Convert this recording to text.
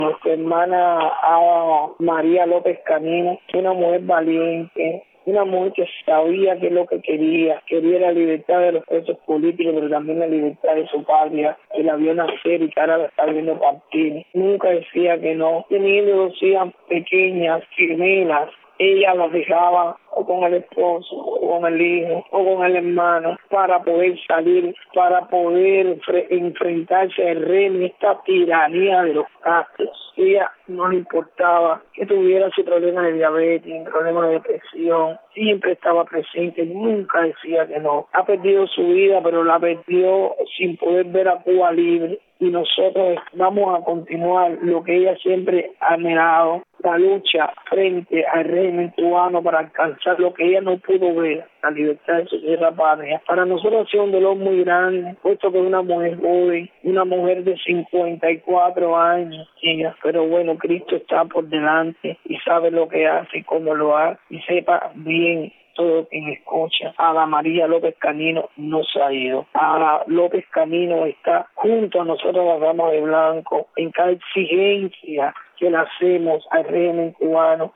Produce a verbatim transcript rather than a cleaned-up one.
Nuestra hermana Ada María López Canino, una mujer valiente, una mujer que sabía qué es lo que quería, quería la libertad de los presos políticos, pero también la libertad de su patria, que la vio nacer y que ahora la está viendo partir. Nunca decía que no, teniendo dos hijas pequeñas, gemelas, ella las dejaba o con el esposo, o con el hijo, o con el hermano, para poder salir, para poder enfrentarse al régimen, esta tiranía de los Castros. Ella no le importaba que tuviera su problema de diabetes, problema de depresión, siempre estaba presente, nunca decía que no. Ha perdido su vida, pero la perdió sin poder ver a Cuba libre. Y nosotros vamos a continuar lo que ella siempre ha anhelado, la lucha frente al régimen cubano para alcanzar lo que ella no pudo ver, la libertad de su tierra patria. Para nosotros ha sido un dolor muy grande, puesto que es una mujer joven, una mujer de cincuenta y cuatro años, ella. Pero bueno, Cristo está por delante y sabe lo que hace y cómo lo hace, y sepa bien todo quien escucha. Ada María López Canino no se ha ido. Ada López Canino está junto a nosotros, las damas de blanco, en cada exigencia que le hacemos al régimen cubano